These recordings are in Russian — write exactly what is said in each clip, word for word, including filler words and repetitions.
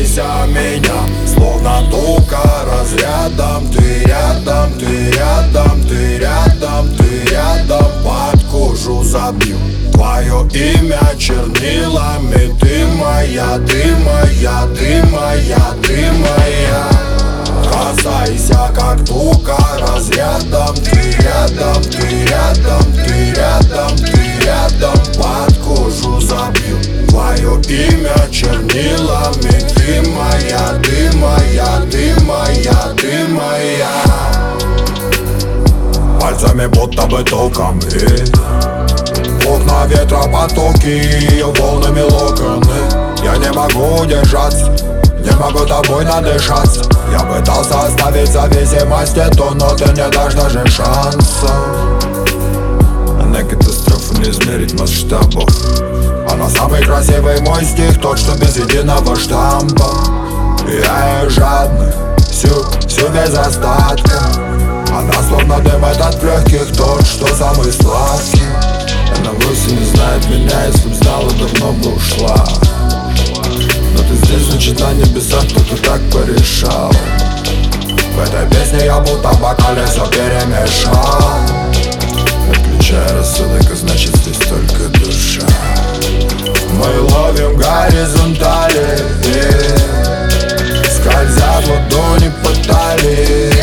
Касайся меня, словно тока разрядом. Ты рядом, ты рядом, ты рядом, ты рядом. Под кожу забью твое имя чернилами. Ты моя, ты моя, ты моя, ты моя. Касайся как тока разрядом. Ты рядом, ты рядом, ты рядом, ты рядом. Под кожу забью твое имя чернилами. Ты моя, ты моя, ты моя, ты моя. Пальцами будто бы током бьет. Окна ветра потоки, волнами локоны. Я не могу удержаться, не могу тобой надышаться. Я пытался оставить зависимость эту, но ты не дашь даже шанса. Она катастрофа, не измерить масштабов. Она самый красивый мой стих, тот, что без единого штампа. Я ее жадный, всю, всю без остатка. Она словно дым от легких, тот, что самый сладкий. Она вовсе не знает меня, если б знала, давно бы ушла. Но ты здесь, значит на небесах кто-то так порешал. В этой песне я будто в бокале все перемешал. Отключая рассудок, а значит здесь только душа. Мы ловим горизонтали, скользят ладони по талии.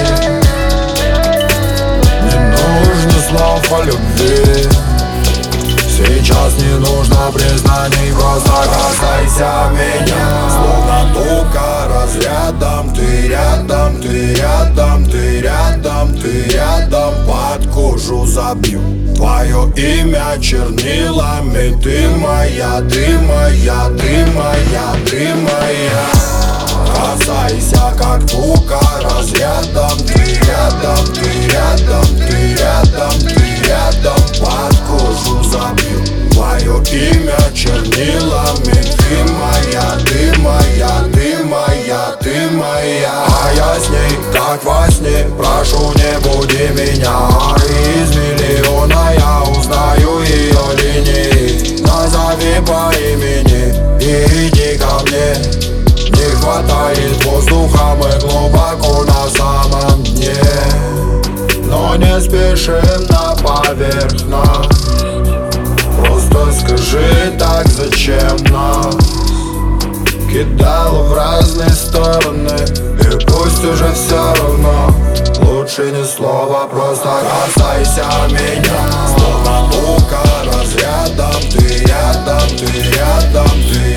Не нужно слов о любви, сейчас не нужно признаний. Просто касайся меня, словно тока разрядом. Ты рядом, ты рядом, ты рядом, ты рядом. Под кожу забью твое имя чернилами. Ты моя, ты моя, ты моя, ты моя. Касайся как тока разрядом. Ты рядом, ты рядом, ты рядом, ты рядом. Под кожу забью твое имя чернилами. Ты моя, ты моя, ты моя, ты моя. А я с ней, как во сне, прошу, не буди меня. Из миллиона я узнаю ее линии. Назови по имени и иди ко мне. Не хватает воздуха, мы глубоко на самом дне. Но не спешим на поверхность. Просто скажи так, зачем нас кидало в разные стороны. И пусть уже все равно, лучше ни слова, просто касайся меня. Словно тока разрядом. Ты рядом, ты рядом, ты